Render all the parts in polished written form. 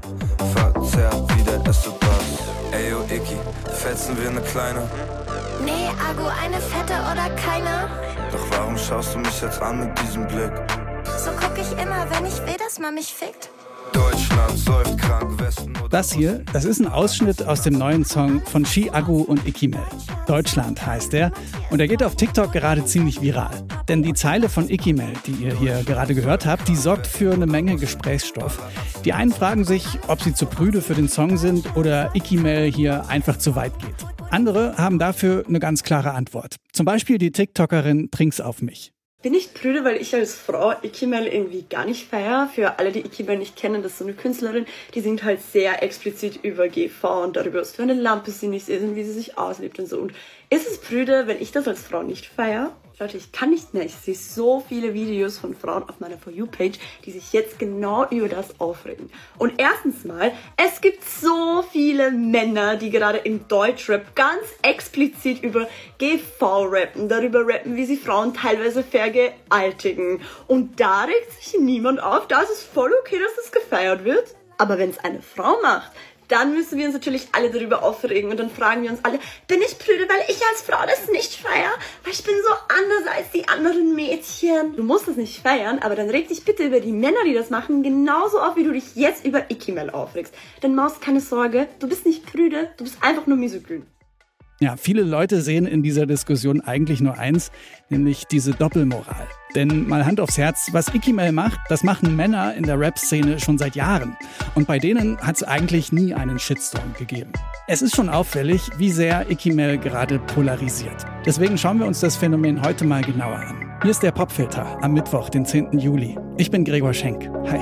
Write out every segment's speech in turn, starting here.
verzerrt wie der erste Bass. Ey, yo, Icky, fetzen wir ne Kleine? Nee, Agu, eine fette oder keine? Doch warum schaust du mich jetzt an mit diesem Blick? So guck ich immer, wenn ich will, dass man mich fickt. Deutschland säuft krank, Westen oder Das hier, das ist ein Ausschnitt aus dem neuen Song von Chiago und Icky Mel. Deutschland heißt er und er geht auf TikTok gerade ziemlich viral. Denn die Zeile von Icky Mel, die ihr hier gerade gehört habt, die sorgt für eine Menge Gesprächsstoff. Die einen fragen sich, ob sie zu prüde für den Song sind oder Icky Mel hier einfach zu weit geht. Andere haben dafür eine ganz klare Antwort. Zum Beispiel die TikTokerin Trinks auf mich. Bin ich prüde, weil ich als Frau Icky Mel irgendwie gar nicht feiere. Für alle, die Icky Mel nicht kennen, das ist so eine Künstlerin, die singt halt sehr explizit über GV und darüber, was für eine Lampe sie nicht ist und wie sie sich auslebt und so. Und ist es prüde, wenn ich das als Frau nicht feiere? Leute, ich kann nicht mehr. Ich sehe so viele Videos von Frauen auf meiner For You-Page, die sich jetzt genau über das aufregen. Und erstens mal, es gibt so viele Männer, die gerade im Deutschrap ganz explizit über GV rappen, darüber rappen, wie sie Frauen teilweise vergewaltigen. Und da regt sich niemand auf. Da ist es voll okay, dass das gefeiert wird. Aber wenn es eine Frau macht, dann müssen wir uns natürlich alle darüber aufregen und dann fragen wir uns alle, bin ich prüde, weil ich als Frau das nicht feiere? Weil ich bin so anders als die anderen Mädchen. Du musst das nicht feiern, aber dann reg dich bitte über die Männer, die das machen, genauso auf, wie du dich jetzt über Icky Mel aufregst. Denn Maus, keine Sorge, du bist nicht prüde, du bist einfach nur misogyn. Ja, viele Leute sehen in dieser Diskussion eigentlich nur eins, nämlich diese Doppelmoral. Denn mal Hand aufs Herz, was Icky Mel macht, das machen Männer in der Rap-Szene schon seit Jahren. Und bei denen hat es eigentlich nie einen Shitstorm gegeben. Es ist schon auffällig, wie sehr Icky Mel gerade polarisiert. Deswegen schauen wir uns das Phänomen heute mal genauer an. Hier ist der Popfilter am Mittwoch, den 10. Juli. Ich bin Gregor Schenk. Hi.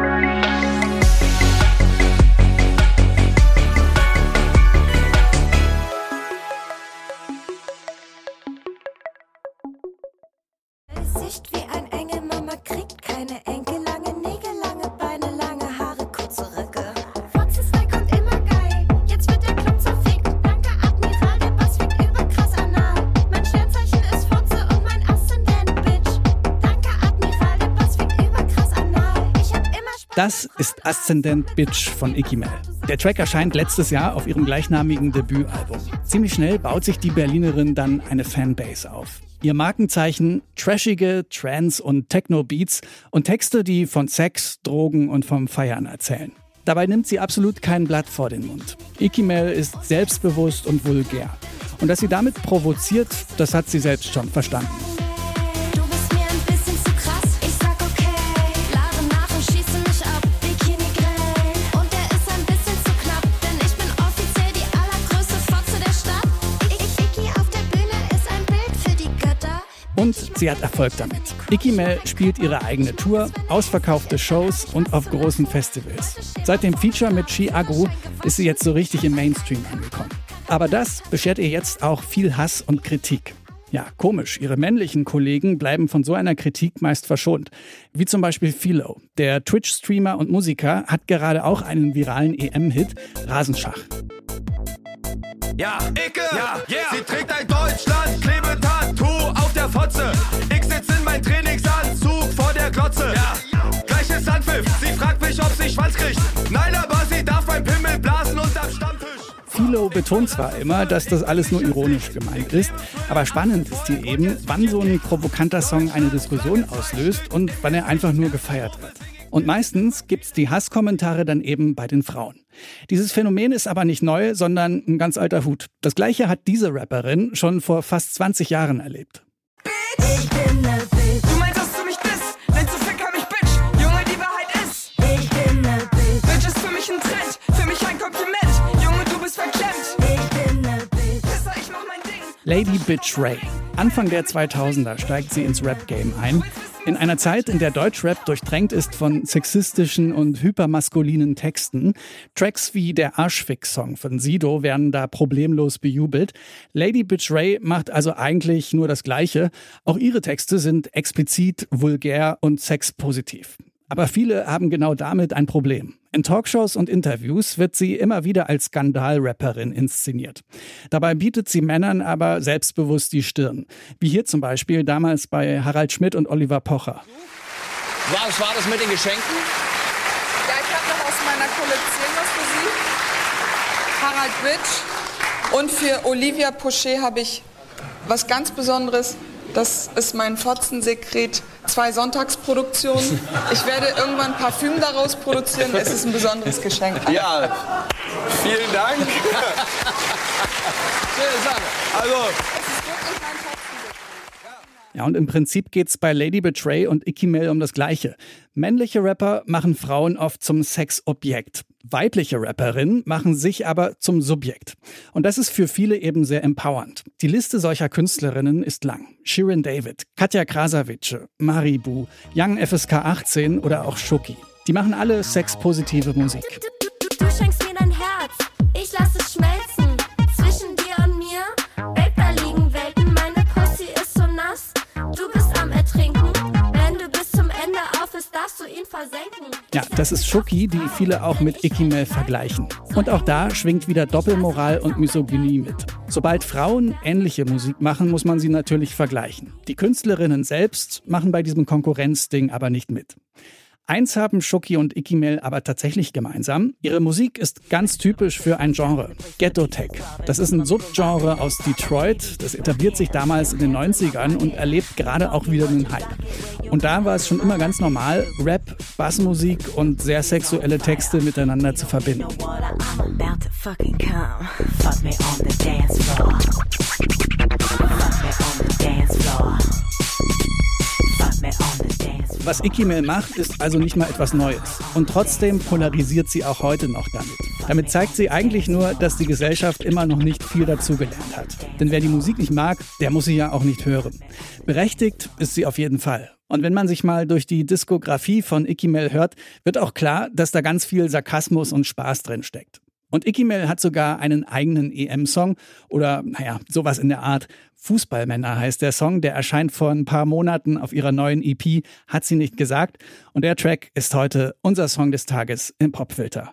Gesicht wie ein Engel, Mama kriegt keine Enkel, lange Nägel, lange Beine, lange Haare, kurze Röcke. Foxy-Style kommt immer geil, jetzt wird der Club zerfickt. Danke Admiral, der Bass fickt überkrass anal. Mein Sternzeichen ist Fotze und mein Aszendent, Bitch. Danke Admiral, der Bass fickt überkrass anal. Ich hab immer Spaß. Das ist Aszendent Bitch von Icky Mel. Der Track erscheint letztes Jahr auf ihrem gleichnamigen Debütalbum. Ziemlich schnell baut sich die Berlinerin dann eine Fanbase auf. Ihr Markenzeichen trashige Trance- und Techno-Beats und Texte, die von Sex, Drogen und vom Feiern erzählen. Dabei nimmt sie absolut kein Blatt vor den Mund. Icky Mel ist selbstbewusst und vulgär. Und dass sie damit provoziert, das hat sie selbst schon verstanden. Du bist mir ein bisschen zu krass, ich sag okay. Lade nach und schieße mich ab, Bikini grell. Und der ist ein bisschen zu knapp, denn ich bin offiziell die allergrößte Fotze der Stadt. Icky auf der Bühne ist ein Bild für die Götter. Und sie hat Erfolg damit. Icky Mel spielt ihre eigene Tour, ausverkaufte Shows und auf großen Festivals. Seit dem Feature mit Chiago ist sie jetzt so richtig im Mainstream angekommen. Aber das beschert ihr jetzt auch viel Hass und Kritik. Ja, komisch, ihre männlichen Kollegen bleiben von so einer Kritik meist verschont. Wie zum Beispiel Philo. Der Twitch-Streamer und Musiker hat gerade auch einen viralen EM-Hit, Rasenschach. Ja, Icke, ja, yeah. Sie trägt ein Deutschland-Klebetattoo auf der Fotze. Ich sitz in mein Trainingsanzug vor der Glotze. Ja, gleiches Handpfiff, sie fragt mich, ob sie Schwanz kriegt. Nein, aber sie darf mein Pimmel blasen unterm Stammtisch. Philo betont zwar immer, dass das alles nur ironisch gemeint ist, aber spannend ist hier eben, wann so ein provokanter Song eine Diskussion auslöst und wann er einfach nur gefeiert wird. Und meistens gibt's die Hasskommentare dann eben bei den Frauen. Dieses Phänomen ist aber nicht neu, sondern ein ganz alter Hut. Das Gleiche hat diese Rapperin schon vor fast 20 Jahren erlebt. Ich bin ne Bitch. Du meinst, dass du mich disst? Nennst du Ficker mich Bitch? Junge, die Wahrheit ist, Ich bin ne Bitch. Bitch ist für mich ein Trend, für mich ein Kompliment. Junge, du bist verklemmt. Ich bin ne Bitch. Pisser, ich mach mein Ding. Lady Bitch Ray. Anfang der 2000er steigt sie ins Rap-Game ein. In einer Zeit, in der Deutschrap durchtränkt ist von sexistischen und hypermaskulinen Texten. Tracks wie der Arschfix-Song von Sido werden da problemlos bejubelt. Lady Bitch Ray macht also eigentlich nur das Gleiche. Auch ihre Texte sind explizit, vulgär und sexpositiv. Aber viele haben genau damit ein Problem. In Talkshows und Interviews wird sie immer wieder als Skandalrapperin inszeniert. Dabei bietet sie Männern aber selbstbewusst die Stirn. Wie hier zum Beispiel damals bei Harald Schmidt und Oliver Pocher. Was war das mit den Geschenken? Ja, ich habe noch aus meiner produzieren was für Sie. Harald Bitsch. Und für Olivia Pochet habe ich was ganz Besonderes. Das ist mein Fotzensekret. 2 Sonntagsproduktionen. Ich werde irgendwann Parfüm daraus produzieren. Es ist ein besonderes Geschenk. Ja, vielen Dank. Schöne Sache. Also, Ja, und im Prinzip geht's bei Lady Betray und Icky Mel um das Gleiche. Männliche Rapper machen Frauen oft zum Sexobjekt. Weibliche Rapperinnen machen sich aber zum Subjekt. Und das ist für viele eben sehr empowernd. Die Liste solcher Künstlerinnen ist lang. Shirin David, Katja Krasavice, Maribu, Young FSK 18 oder auch Shuki. Die machen alle sexpositive Musik. Du schenkst mir dein Herz, ich lass es schmelzen. Zwischen dir und mir, Babe, da liegen Welten. Meine Pussy ist so nass, du bist am Ertrinken. Wenn du bis zum Ende auf bist, darfst du ihn versenken. Ja, das ist Shuki, die viele auch mit Icky Mel vergleichen. Und auch da schwingt wieder Doppelmoral und Misogynie mit. Sobald Frauen ähnliche Musik machen, muss man sie natürlich vergleichen. Die Künstlerinnen selbst machen bei diesem Konkurrenzding aber nicht mit. Eins haben Shuki und Icky Mel aber tatsächlich gemeinsam. Ihre Musik ist ganz typisch für ein Genre, Ghetto-Tech. Das ist ein Subgenre aus Detroit. Das etabliert sich damals in den 90ern und erlebt gerade auch wieder einen Hype. Und da war es schon immer ganz normal, Rap, Bassmusik und sehr sexuelle Texte miteinander zu verbinden. Was Icky Mel macht, ist also nicht mal etwas Neues. Und trotzdem polarisiert sie auch heute noch damit. Damit zeigt sie eigentlich nur, dass die Gesellschaft immer noch nicht viel dazugelernt hat. Denn wer die Musik nicht mag, der muss sie ja auch nicht hören. Berechtigt ist sie auf jeden Fall. Und wenn man sich mal durch die Diskografie von Icky Mel hört, wird auch klar, dass da ganz viel Sarkasmus und Spaß drin steckt. Und Icky Mel hat sogar einen eigenen EM-Song oder, sowas in der Art. Fußballmänner heißt der Song, der erscheint vor ein paar Monaten auf ihrer neuen EP, hat sie nicht gesagt. Und der Track ist heute unser Song des Tages im Popfilter.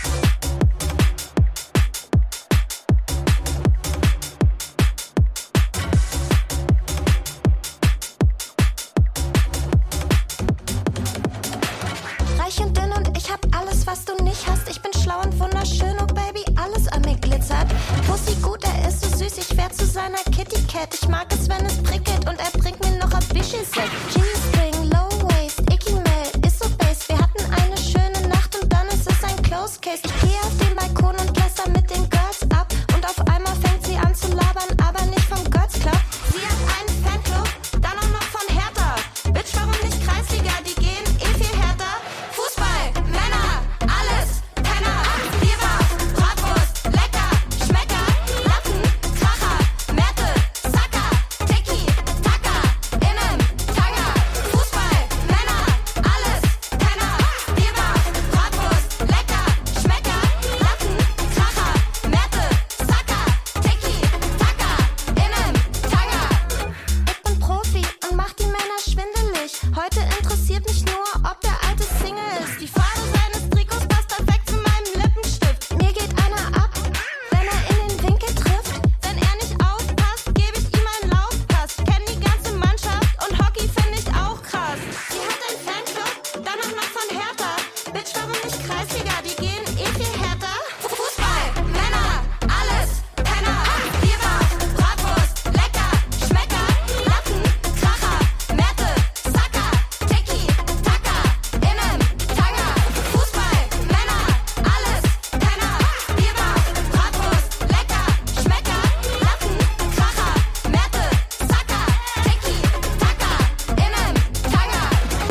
Reich und dünn und ich hab alles, was du nicht hast. Ich bin schlau und wunderschön, oh Baby, alles an mir glitzert. Pussy gut, er ist so süß, ich werd zu seiner Kitty Cat. Ich mag es, wenn es prickelt und er bringt mir noch ein bisschen Sex. G-String, Low Waist, Icky Mel, ist so bass. Wir hatten eine schöne Nacht und dann ist es ein Closed Case. Ich geh auf den Balkon und lässer mit den Girls ab. Und auf einmal fängt sie an zu labern, aber nicht vom Girls Club. Sie hat einen Fanclub, dann auch noch von Hertha. Bitch, warum nicht Kreisliga, die gehen viel härter. Fußball, Männer, alles, Penner. Biber, Bratwurst, lecker, Schmecker, Latten, Kracher, Märte, Sacker, Tiki, Taka, Innen, Tanga. Fußball, Männer, alles, Penner. Biber, Bratwurst, lecker, Schmecker, Latten, Kracher, Märte, Sacker, Tiki, Taka, Innen, Tanga. Ich bin Profi und mach die Männer schwindelig. Heute interessiert mich nur, ob der alte Single ist. Die Farbe seines Trikots passt perfekt zu meinem Lippenstift. Mir geht einer ab, wenn er in den Winkel trifft. Wenn er nicht aufpasst, gebe ich ihm einen Laufpass. Ich kenn die ganze Mannschaft und Hockey finde ich auch krass. Sie hat einen Fanclub, dann auch noch von Hertha. Bitch, warum nicht Kreisliga, die gehen viel härter. Fußball, Männer, alles, Penner. Biber, Bratwurst, lecker, Schmecker, Latten, Kracher, Märte, Sacker, Tiki, Taka, Innen, Tanga. Fußball, Männer, alles, Penner. Biber, Bratwurst, lecker, Schmecker, Latten, Kracher, Märte, Sacker, Tiki, Taka, Innen, Tanga.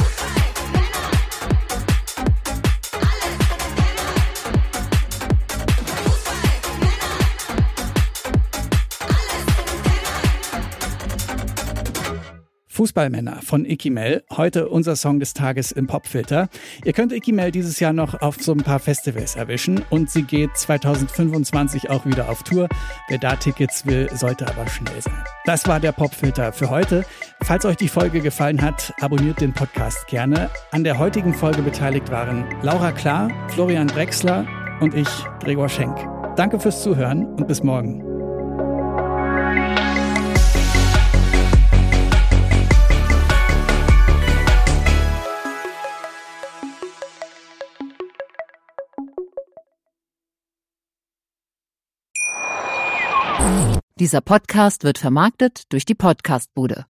Fußballmänner von Icky Mel, heute unser Song des Tages im Popfilter. Ihr könnt Icky Mel dieses Jahr noch auf so ein paar Festivals erwischen und sie geht 2025 auch wieder auf Tour. Wer da Tickets will, sollte aber schnell sein. Das war der Popfilter für heute. Falls euch die Folge gefallen hat, abonniert den Podcast gerne. An der heutigen Folge beteiligt waren Laura Klar, Florian Drexler und ich, Gregor Schenk. Danke fürs Zuhören und bis morgen. Dieser Podcast wird vermarktet durch die Podcastbude.